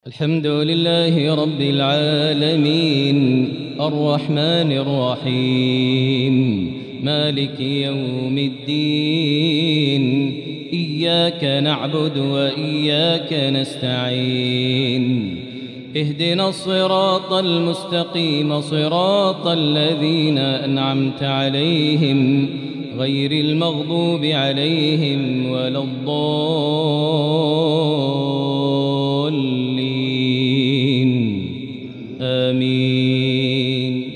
الحمد لله رب العالمين الرحمن الرحيم مالك يوم الدين إياك نعبد وإياك نستعين اهدنا الصراط المستقيم صراط الذين أنعمت عليهم غير المغضوب عليهم ولا الضالين آمين.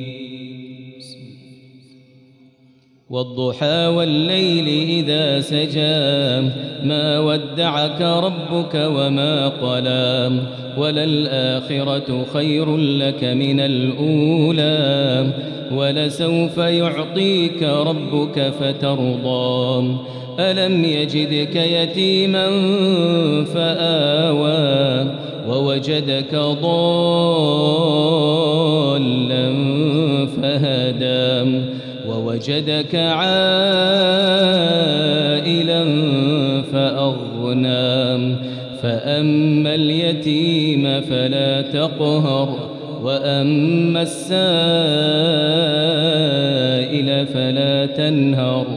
والضحى والليل إذا سجى ما ودعك ربك وما قلى وللآخرة خير لك من الأولى ولسوف يعطيك ربك فترضى ألم يجدك يتيما فآوى ووجدك ضالا فهدى ووجدك عائلا فأغنى فأما اليتيم فلا تقهر وأما السائل فلا تنهر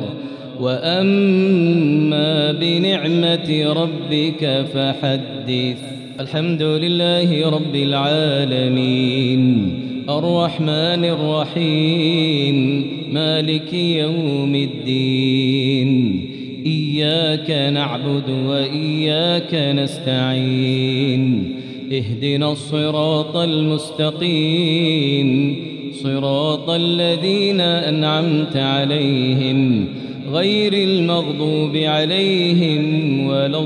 وأما بنعمة ربك فحدث. الحمد لله رب العالمين الرحمن الرحيم مالك يوم الدين إياك نعبد وإياك نستعين اهدنا الصراط المستقيم صراط الذين أنعمت عليهم غير المغضوب عليهم ولا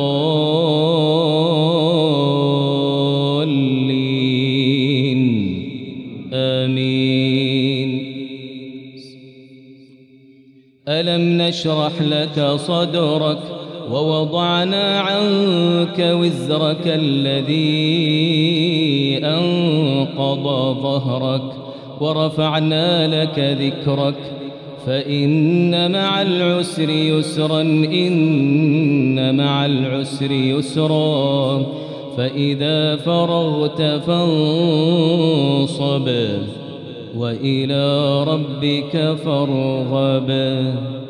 الضالين آمين. ألم نشرح لك صدرك ووضعنا عنك وزرك الذي أنقض ظهرك ورفعنا لك ذكرك فإن مع العسر يسرا إن مع العسر يسرا فإذا فرغت فانصب وإلى ربك فارغب.